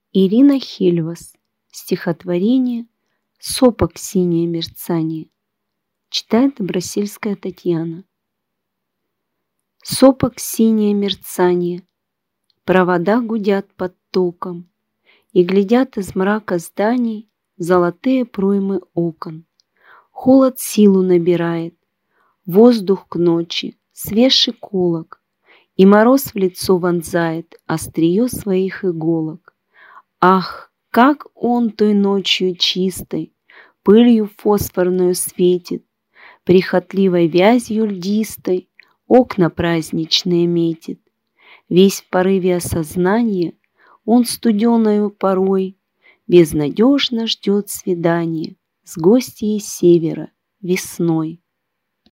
Ирина Хельвас. Стихотворение «Сопок синее мерцание». Читает Добросельская Татьяна. Сопок синее мерцание, провода гудят под током, и глядят из мрака зданий золотые проймы окон. Холод силу набирает, воздух к ночи, свежий колок, и мороз в лицо вонзает острие своих иголок. Ах, как он той ночью чистой пылью фосфорную светит, прихотливой вязью льдистой окна праздничные метит. Весь в порыве осознания он студеною порой безнадежно ждет свидания с гостьей севера весной.